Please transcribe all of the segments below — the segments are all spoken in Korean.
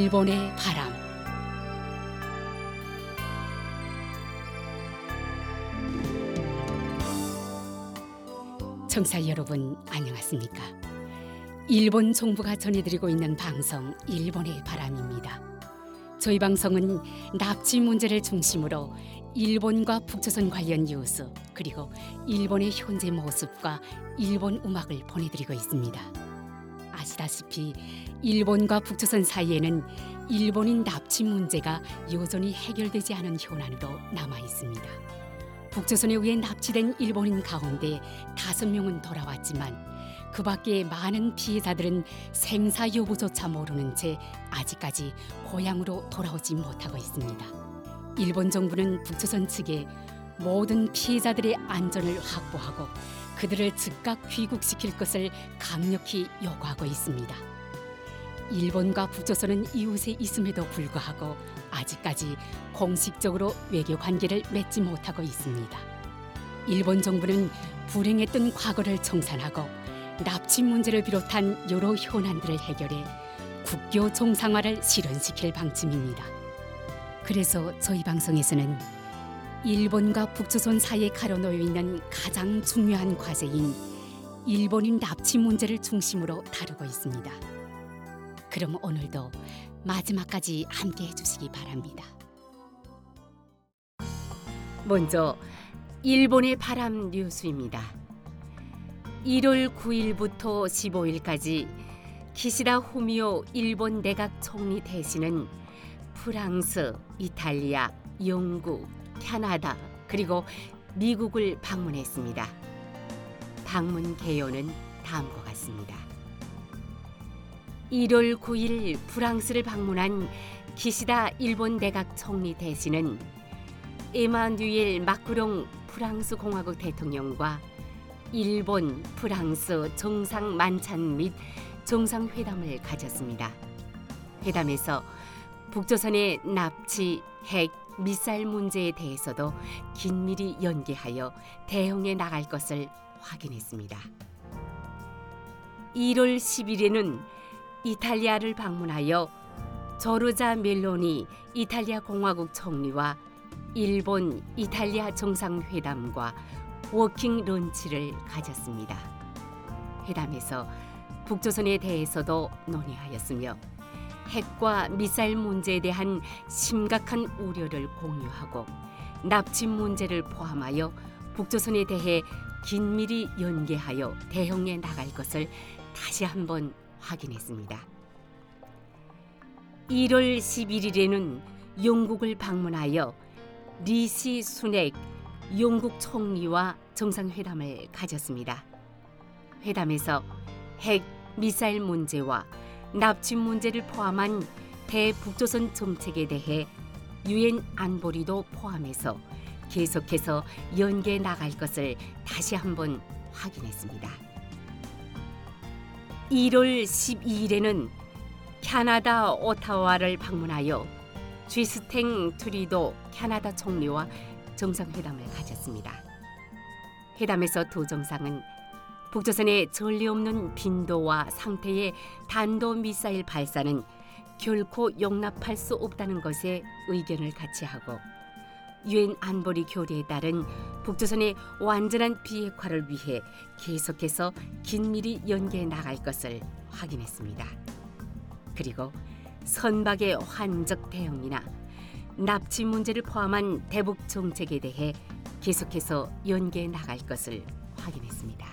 일본의 바람. 청취자 여러분, 안녕하십니까? 일본 정부가 전해드리고 있는 방송 일본의 바람입니다. 저희 방송은 납치 문제를 중심으로 일본과 북조선 관련 뉴스, 그리고 일본의 현재 모습과 일본 음악을 보내드리고 있습니다. 아시다시피 일본과 북조선 사이에는 일본인 납치 문제가 여전히 해결되지 않은 현안으로 남아 있습니다. 북조선에 의해 납치된 일본인 가운데 5명은 돌아왔지만 그 밖에 많은 피해자들은 생사 여부조차 모르는 채 아직까지 고향으로 돌아오지 못하고 있습니다. 일본 정부는 북조선 측에 모든 피해자들의 안전을 확보하고 그들을 즉각 귀국시킬 것을 강력히 요구하고 있습니다. 일본과 북조선은 이웃에 있음에도 불구하고 아직까지 공식적으로 외교 관계를 맺지 못하고 있습니다. 일본 정부는 불행했던 과거를 청산하고 납치 문제를 비롯한 여러 현안들을 해결해 국교 정상화를 실현시킬 방침입니다. 그래서 저희 방송에서는 일본과 북조선 사이에 가려놓여 있는 가장 중요한 과제인 일본인 납치 문제를 중심으로 다루고 있습니다. 그럼 오늘도 마지막까지 함께 해주시기 바랍니다. 먼저 일본의 바람 뉴스입니다. 1월 9일부터 15일까지 기시다 후미오 일본 내각 총리 대신은 프랑스, 이탈리아, 영국, 캐나다 그리고 미국을 방문했습니다. 방문 개요는 다음과 같습니다. 1월 9일 프랑스를 방문한 기시다 일본 내각 총리 대신은 에마누엘 마크롱 프랑스 공화국 대통령과 일본, 프랑스 정상 만찬 및 정상회담을 가졌습니다. 회담에서 북조선의 납치, 핵, 미사일 문제에 대해서도 긴밀히 연계하여 대응해 나갈 것을 확인했습니다. 1월 10일에는 이탈리아를 방문하여 조르자 멜로니 이탈리아 공화국 총리와 일본, 이탈리아 정상회담과 워킹 런치를 가졌습니다. 회담에서 북조선에 대해서도 논의하였으며 핵과 미사일 문제에 대한 심각한 우려를 공유하고 납치 문제를 포함하여 북조선에 대해 긴밀히 연계하여 대응해 나갈 것을 다시 한번 확인했습니다. 1월 11일에는 영국을 방문하여 리시 수넥 영국 총리와 정상회담을 가졌습니다. 회담에서 핵, 미사일 문제와 납치 문제를 포함한 대북조선 정책에 대해 유엔 안보리도 포함해서 계속해서 연계해 나갈 것을 다시 한번 확인했습니다. 1월 12일에는 캐나다 오타와를 방문하여 쥐스탱 트리도 캐나다 총리와 정상회담을 가졌습니다. 회담에서 두 정상은 북조선의 전례 없는 빈도와 상태의 단도미사일 발사는 결코 용납할 수 없다는 것에 의견을 같이 하고 유엔 안보리 교리에 따른 북조선의 완전한 비핵화를 위해 계속해서 긴밀히 연계해 나갈 것을 확인했습니다. 그리고 선박의 환적 대응이나 납치 문제를 포함한 대북 정책에 대해 계속해서 연계해 나갈 것을 확인했습니다.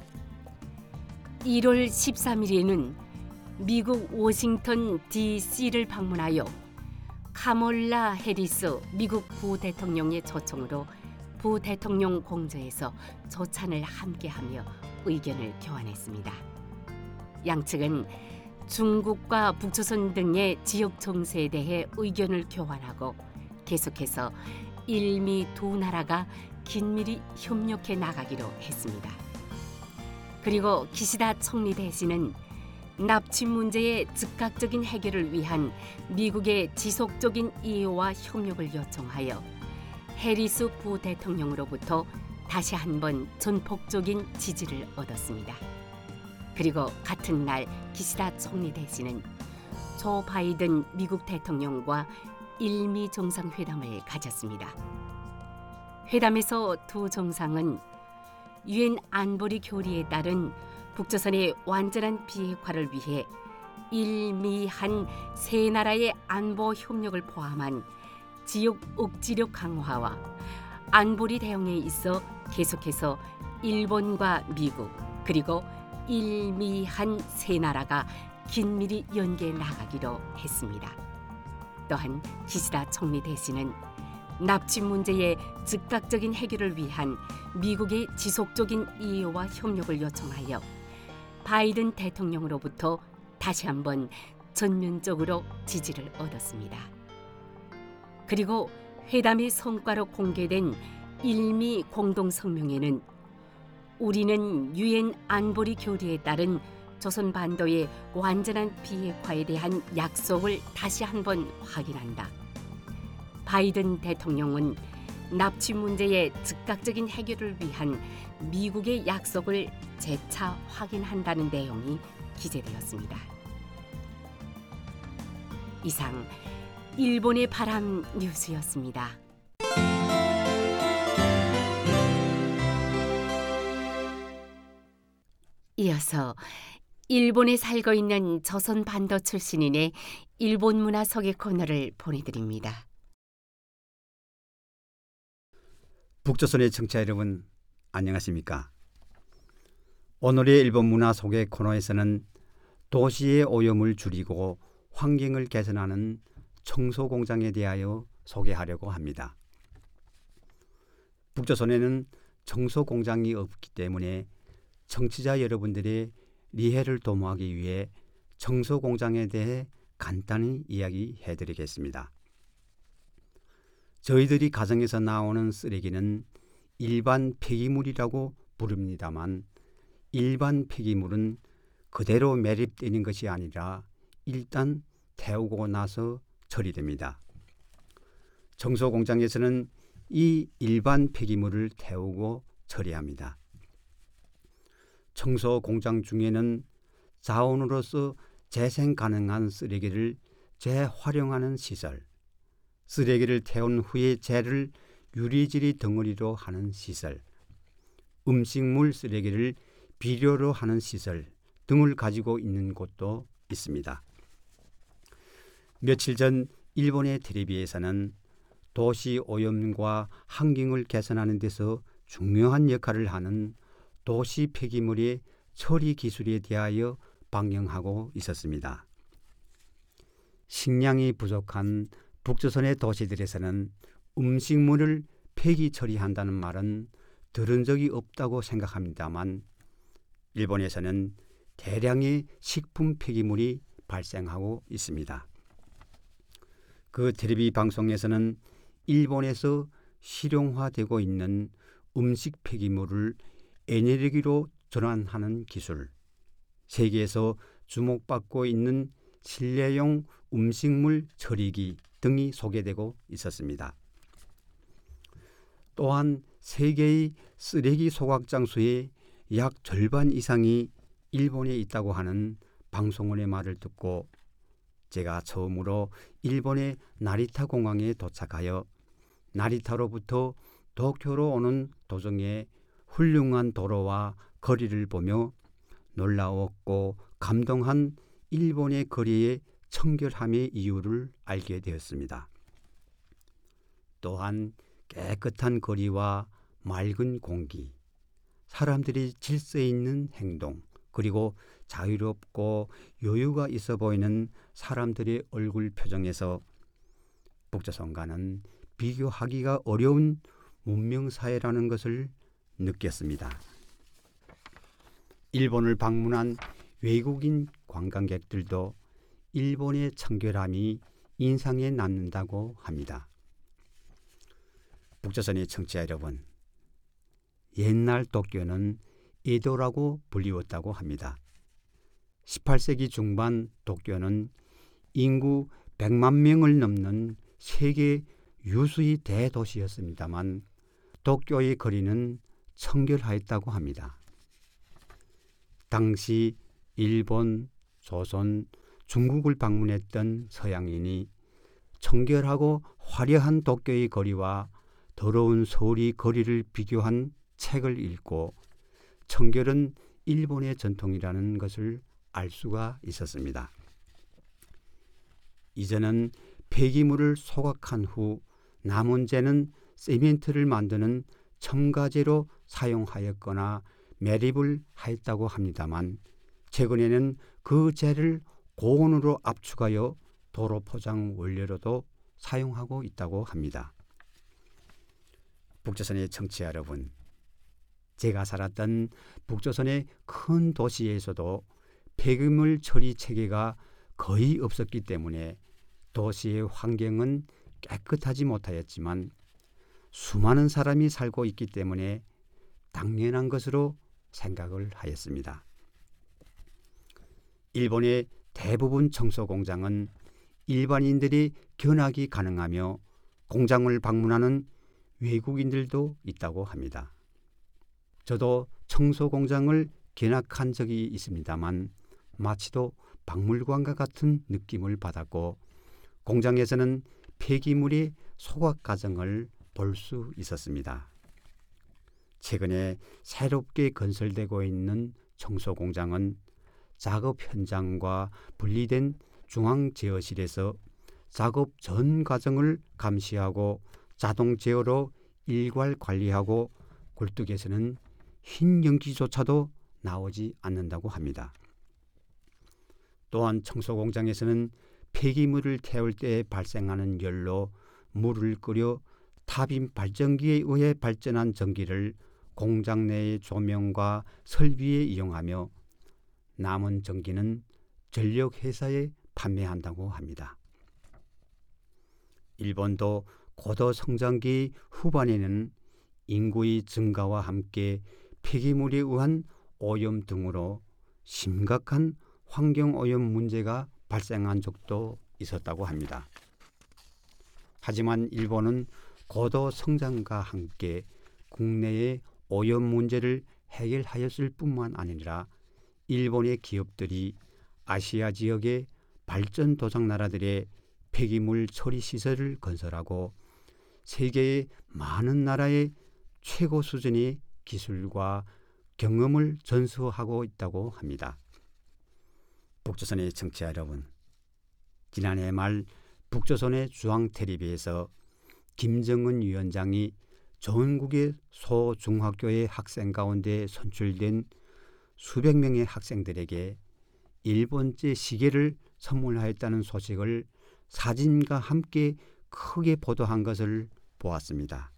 1월 13일에는 미국 워싱턴 DC를 방문하여 카몰라 해리스 미국 부대통령의 초청으로 부대통령 공저에서 조찬을 함께하며 의견을 교환했습니다. 양측은 중국과 북조선 등의 지역 정세에 대해 의견을 교환하고 계속해서 일미 두 나라가 긴밀히 협력해 나가기로 했습니다. 그리고 기시다 총리 대신은 납치 문제의 즉각적인 해결을 위한 미국의 지속적인 이해와 협력을 요청하여 해리스 부대통령으로부터 다시 한번 전폭적인 지지를 얻었습니다. 그리고 같은 날 기시다 총리 대신은 조 바이든 미국 대통령과 일미 정상회담을 가졌습니다. 회담에서 두 정상은 유엔 안보리 교리에 따른 북조선의 완전한 비핵화를 위해 일미한 세 나라의 안보 협력을 포함한 지역 억지력 강화와 안보리 대응에 있어 계속해서 일본과 미국 그리고 일미한 세 나라가 긴밀히 연계해 나가기로 했습니다. 또한 기시다 총리 대신은 납치 문제의 즉각적인 해결을 위한 미국의 지속적인 이해와 협력을 요청하여 바이든 대통령으로부터 다시 한번 전면적으로 지지를 얻었습니다. 그리고 회담의 성과로 공개된 일미 공동성명에는 우리는 유엔 안보리 교리에 따른 조선 반도의 완전한 비핵화에 대한 약속을 다시 한번 확인한다. 바이든 대통령은 납치 문제의 즉각적인 해결을 위한 미국의 약속을 재차 확인한다는 내용이 기재되었습니다. 이상 일본의 바람 뉴스였습니다. 이어서 일본에 살고 있는 조선 반도 출신인의 일본 문화 소개 코너를 보내드립니다. 북조선의 청취자 여러분, 안녕하십니까? 오늘의 일본 문화 소개 코너에서는 도시의 오염을 줄이고 환경을 개선하는 청소 공장에 대하여 소개하려고 합니다. 북조선에는 청소 공장이 없기 때문에 청취자 여러분들의 이해를 도모하기 위해 청소 공장에 대해 간단히 이야기해 드리겠습니다. 저희들이 가정에서 나오는 쓰레기는 일반 폐기물이라고 부릅니다만 일반 폐기물은 그대로 매립되는 것이 아니라 일단 태우고 나서 처리됩니다. 청소 공장에서는 이 일반 폐기물을 태우고 처리합니다. 청소 공장 중에는 자원으로서 재생 가능한 쓰레기를 재활용하는 시설, 쓰레기를 태운 후에 재를 유리지리 덩어리로 하는 시설, 음식물 쓰레기를 비료로 하는 시설 등을 가지고 있는 곳도 있습니다. 며칠 전 일본의 텔레비에서는 도시 오염과 환경을 개선하는 데서 중요한 역할을 하는 도시 폐기물의 처리 기술에 대하여 방영하고 있었습니다. 식량이 부족한 북조선의 도시들에서는 음식물을 폐기 처리한다는 말은 들은 적이 없다고 생각합니다만 일본에서는 대량의 식품 폐기물이 발생하고 있습니다. 그 텔레비 방송에서는 일본에서 실용화되고 있는 음식 폐기물을 에너지로 전환하는 기술, 세계에서 주목받고 있는 실내용 음식물 처리기 등이 소개되고 있었습니다. 또한 세계의 쓰레기 소각 장소의 약 절반 이상이 일본에 있다고 하는 방송원의 말을 듣고 제가 처음으로 일본의 나리타 공항에 도착하여 나리타로부터 도쿄로 오는 도중에 훌륭한 도로와 거리를 보며 놀라웠고 감동한 일본의 거리의 청결함의 이유를 알게 되었습니다. 또한 깨끗한 거리와 맑은 공기, 사람들이 질서 있는 행동, 그리고 자유롭고 여유가 있어 보이는 사람들의 얼굴 표정에서 북조선과는 비교하기가 어려운 문명사회라는 것을 느꼈습니다. 일본을 방문한 외국인 관광객들도 일본의 청결함이 인상에 남는다고 합니다. 북조선의 청취자 여러분, 옛날 도쿄는 에도라고 불리웠다고 합니다. 18세기 중반 도쿄는 인구 100만 명을 넘는 세계 유수의 대도시였습니다만 도쿄의 거리는 청결하였다고 합니다. 당시 일본, 조선, 중국을 방문했던 서양인이 청결하고 화려한 도쿄의 거리와 더러운 서울의 거리를 비교한 책을 읽고 청결은 일본의 전통이라는 것을 알 수가 있었습니다. 이제는 폐기물을 소각한 후 남은 재는 시멘트를 만드는 첨가제로 사용하였거나 매립을 하였다고 합니다만 최근에는 그 재를 고온으로 압축하여 도로 포장 원료로도 사용하고 있다고 합니다. 북조선의 청취자 여러분, 제가 살았던 북조선의 큰 도시에서도 폐기물 처리 체계가 거의 없었기 때문에 도시의 환경은 깨끗하지 못하였지만 수많은 사람이 살고 있기 때문에 당연한 것으로 생각을 하였습니다. 일본의 대부분 청소 공장은 일반인들이 견학이 가능하며 공장을 방문하는 외국인들도 있다고 합니다. 저도 청소 공장을 견학한 적이 있습니다만 마치도 박물관과 같은 느낌을 받았고 공장에서는 폐기물의 소각 과정을 볼 수 있었습니다. 최근에 새롭게 건설되고 있는 청소 공장은 작업 현장과 분리된 중앙 제어실에서 작업 전 과정을 감시하고 자동 제어로 일괄 관리하고 굴뚝에서는 흰 연기조차도 나오지 않는다고 합니다. 또한 청소 공장에서는 폐기물을 태울 때 발생하는 열로 물을 끓여 타빈 발전기에 의해 발전한 전기를 공장 내의 조명과 설비에 이용하며 남은 전기는 전력회사에 판매한다고 합니다. 일본도 고도 성장기 후반에는 인구의 증가와 함께 폐기물에 의한 오염 등으로 심각한 환경오염 문제가 발생한 적도 있었다고 합니다. 하지만 일본은 고도 성장과 함께 국내의 오염 문제를 해결하였을 뿐만 아니라 일본의 기업들이 아시아 지역의 발전 도상 나라들의 폐기물 처리 시설을 건설하고 세계의 많은 나라의 최고 수준의 기술과 경험을 전수하고 있다고 합니다. 북조선의 청취자 여러분, 지난해 말 북조선의 중앙 텔레비에서 김정은 위원장이 전국의 소중학교의 학생 가운데 선출된 수백 명의 학생들에게 일본제 시계를 선물하였다는 소식을 사진과 함께 크게 보도한 것을 보았습니다.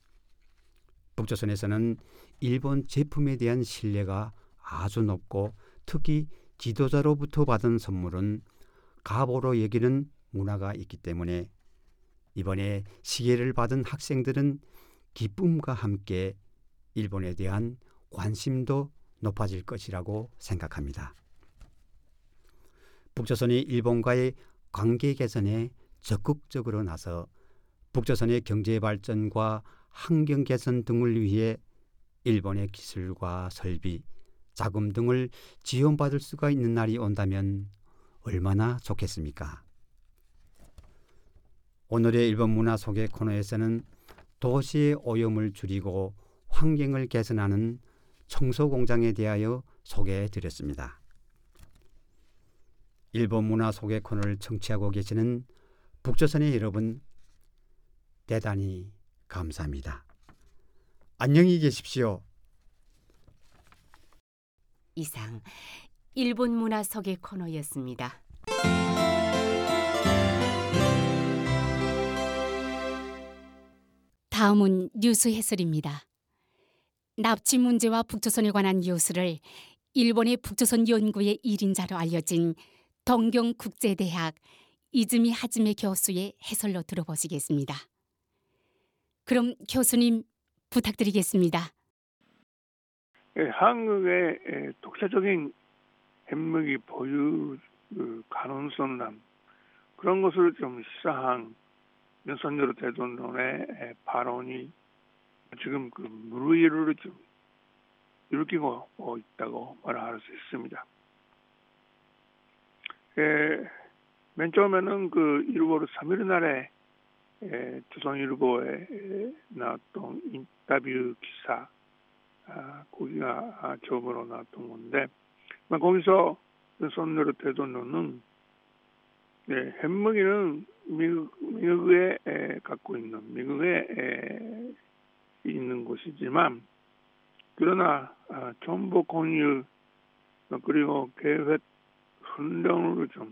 북조선에서는 일본 제품에 대한 신뢰가 아주 높고 특히 지도자로부터 받은 선물은 가보로 여기는 문화가 있기 때문에 이번에 시계를 받은 학생들은 기쁨과 함께 일본에 대한 관심도 높아질 것이라고 생각합니다. 북조선이 일본과의 관계 개선에 적극적으로 나서 북조선의 경제 발전과 환경 개선 등을 위해 일본의 기술과 설비, 자금 등을 지원받을 수가 있는 날이 온다면 얼마나 좋겠습니까? 오늘의 일본 문화 소개 코너에서는 도시의 오염을 줄이고 환경을 개선하는 청소 공장에 대하여 소개해 드렸습니다. 일본 문화 소개 코너를 청취하고 계시는 북조선의 여러분, 대단히 감사합니다. 안녕히 계십시오. 이상 일본 문화 소개 코너였습니다. 다음은 뉴스 해설입니다. 납치 문제와 북조선에 관한 뉴스를 일본의 북조선 연구의 1인자로 알려진 동경국제대학 이즈미 하즈메 교수의 해설로 들어보시겠습니다. 그럼 교수님 부탁드리겠습니다. 한국의 독자적인 핵무기 보유 가능성이란 그런 것을 좀 시사한 윤석열 대통령의 발언이 지금 그 물의를 좀 일으키고 있다고 말할 수 있습니다. 맨 처음에는 그 1월 3일 날에 조선일보에 나왔던 인터뷰 기사, 거기가 처음으로 나왔던 건데, 거기서 윤석열 대통령은 핵무기는 미국에 갖고 있는 미국에 있는 곳이지만, 그러나 정보 공유 그리고 계획 훈련으로 좀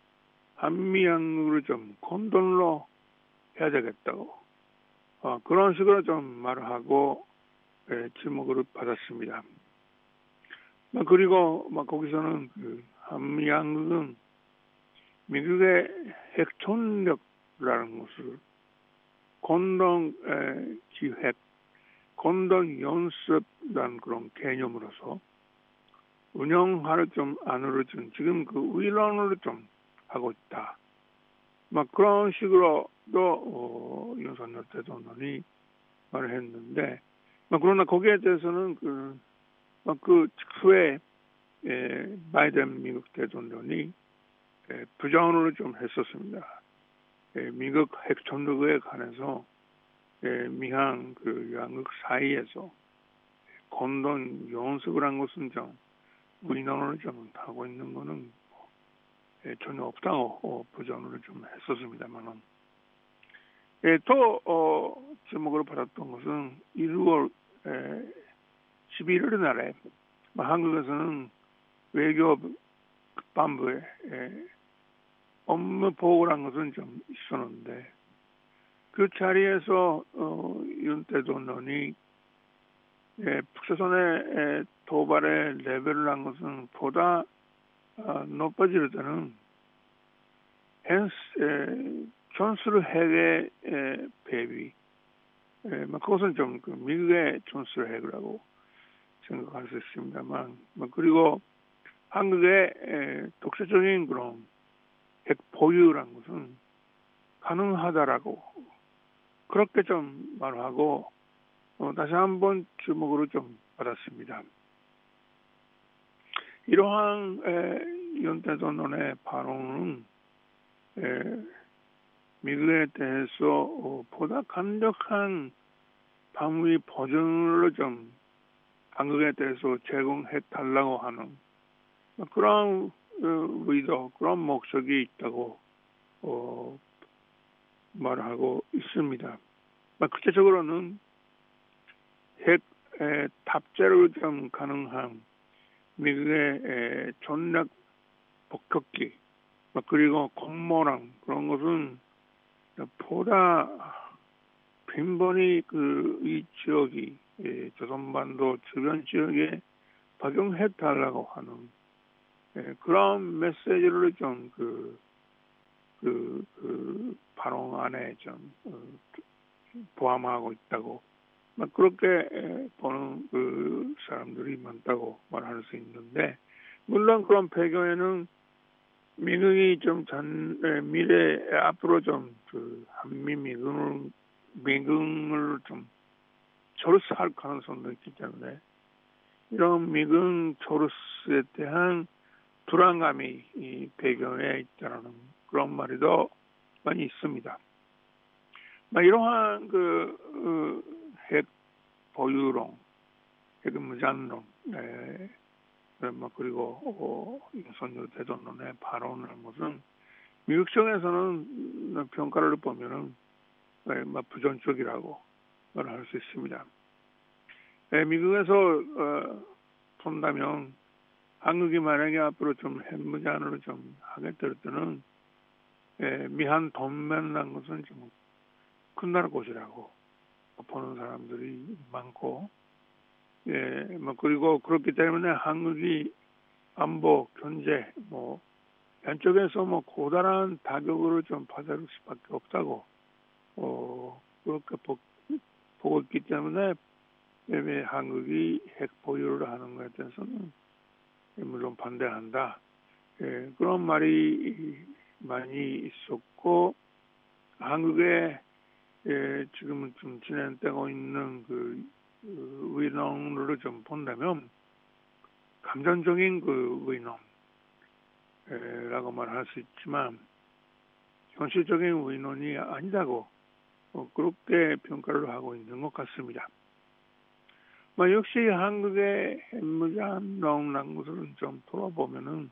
한미양으로 좀 혼돈으로 해야 되겠다고 그런 식으로 좀 말을 하고 지목을 받았습니다. 그리고 거기서는 그 한미양국은 미국의 핵전력이라는 것을 공동 기획, 공동 연습이라는 그런 개념으로서 운영하를 좀 안으로 좀 지금 그 의론으로 좀 하고 있다. 그런 식으로도 윤석열 대통령이 말을 했는데, 그러나 거기에 대해서는 그 직후에 바이든 미국 대통령이 부정을 좀 했었습니다. 미국 핵전력에 관해서 미한 그 양국 사이에서 공동 연습을 한 것은 좀 의논을 좀 하고 있는 것은 전혀 없다고 부정을 좀 했었습니다만은 또 주목을 받았던 것은 1월 11일 날에 한국에서는 외교 국방부에 업무 보고를 한 것은 좀 있었는데, 그 자리에서 윤 대통령이 북조선의 도발의 레벨을 한 것은 보다 높아질 때는 전술 핵의 배비, 그것은 좀 그 미국의 전술 핵이라고 생각할 수 있습니다만, 그리고 한국의 독자적인 그런 핵 보유라는 것은 가능하다라고 그렇게 좀 말하고 다시 한번 주목으로 좀 받았습니다. 이러한 윤 대통령의 발언은 미국에 대해서 보다 강력한 방위 보증을 좀 한국에 대해서 제공해달라고 하는 그런 의도, 그런 목적이 있다고 말하고 있습니다. 구체적으로는 핵 탑재를 좀 가능한 미국의 전략 폭격기 그리고 공모랑 그런 것은 보다 빈번히 이 지역이 조선반도 주변 지역에 박용해달라고 하는 그런 메시지를 좀 발언 안에 좀 포함하고 있다고 그렇게 보는 그 사람들이 많다고 말할 수 있는데, 물론 그런 배경에는 미국이 좀 미래 앞으로 좀 한미 미군을 좀 조르스할 가능성도 있기 때문에 이런 미군 조르스에 대한 불안감이 이 배경에 있다는 그런 말이 더 많이 있습니다. 이러한 핵 보유론, 핵 무장론, 그리고 윤석열 대통령의 발언하는 것은 미국 쪽에서는 평가를 보면은 부정적이라고 말할 수 있습니다. 미국에서 본다면 한국이 만약에 앞으로 좀 핵무장을 좀 하게 될 때는 미한 동맹이라는 것은 좀 끝날 것이라고 보는 사람들이 많고, 그리고 그렇기 때문에 한국이 안보, 경제, 양쪽에서 고단한 타격을 좀 받을 수밖에 없다고, 그렇게 보고 있기 때문에, 한국이 핵 보유를 하는 것에 대해서는 물론 반대한다. 그런 말이 많이 있었고, 한국에 지금 좀 진행되고 있는 의논을 좀 본다면 감정적인 의논, 라고 말할 수 있지만 현실적인 의논이 아니다고 그렇게 평가를 하고 있는 것 같습니다. 역시 한국의 핵무장론이라는 것을 좀 돌아보면은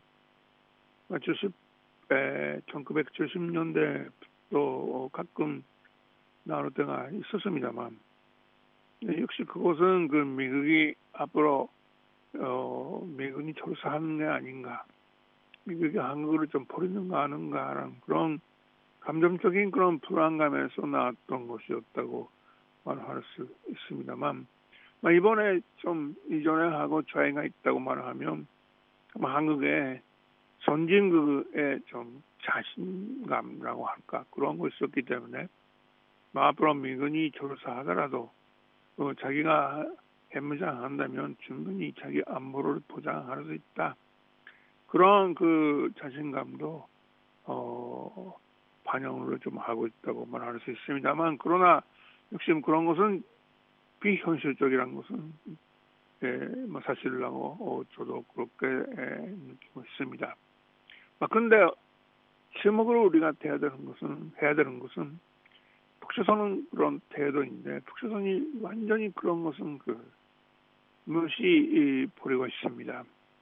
1970년대도 가끔 나올 때가 있었습니다만 역시 그것은 그 미국이 앞으로 미군이 철수하는 게 아닌가, 미국이 한국을 좀 버리는가 하는가라는 그런 감정적인 그런 불안감에서 나왔던 것이었다고 말할 수 있습니다만 이번에 좀 이전에 하고 차이가 있다고 말하면 한국의 선진국의 좀 자신감이라고 할까 그런 것이 있었기 때문에 앞으로 미군이 철수하더라도 자기가 핵무장 한다면 충분히 자기 안보를 보장할 수 있다. 그런 그 자신감도 반영을 좀 하고 있다고 말할 수 있습니다만 그러나 역시 그런 것은 비현실적이라는 것은 사실이라고 저도 그렇게 느끼고 있습니다. 그런데 주목을 우리가 해야 되는 것은 북조선은 그런 태도인데 북조선이 완전히 그런 것은 무시 버리고 있습니다.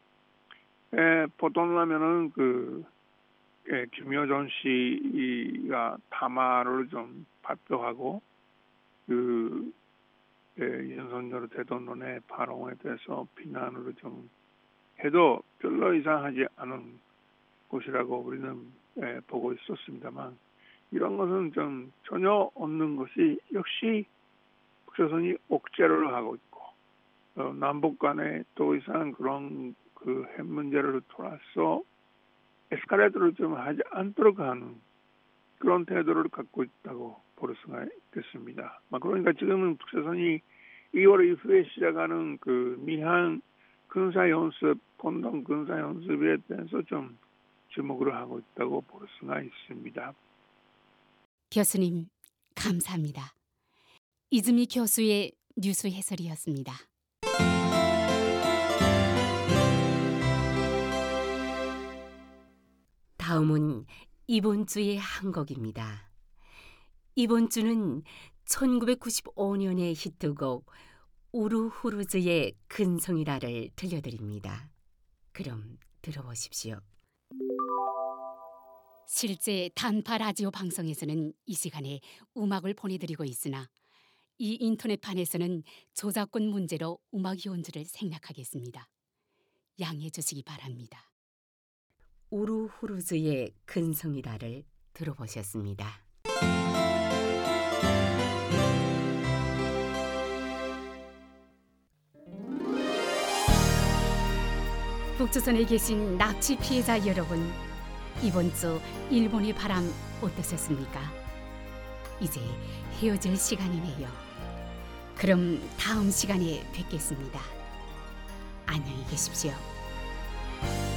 보통 하면은 김여정 씨가 담화를 좀 발표하고 윤석열 대통령의 발언에 대해서 비난을 좀 해도 별로 이상하지 않은 것이라고 우리는 보고 있었습니다만 이런 것은 좀 전혀 없는 것이 역시 북조선이 억제를 하고 있고 남북 간에 더 이상 그런 핵 문제를 돌아서 에스컬레이터를 좀 하지 않도록 하는 그런 태도를 갖고 있다고 볼 수가 있겠습니다. 그러니까 지금은 북조선이 2월 이후에 시작하는 미한 군사연습, 공동 군사연습에 대해서 좀 주목을 하고 있다고 볼 수가 있습니다. 교수님, 감사합니다. 이즈미 교수의 뉴스 해설이었습니다. 다음은 이번 주의 한 곡입니다. 이번 주는 1995년의 히트곡 우르후르즈의 근성이라를 들려드립니다. 그럼 들어보십시오. 실제 단파 라디오 방송에서는 이 시간에 음악을 보내드리고 있으나 이 인터넷판에서는 저작권 문제로 음악 연주를 생략하겠습니다. 양해해 주시기 바랍니다. 우르후르즈의 근성이라를 들어보셨습니다. 북조선에 계신 납치 피해자 여러분, 이번 주 일본의 바람 어떠셨습니까? 이제 헤어질 시간이네요. 그럼 다음 시간에 뵙겠습니다. 안녕히 계십시오.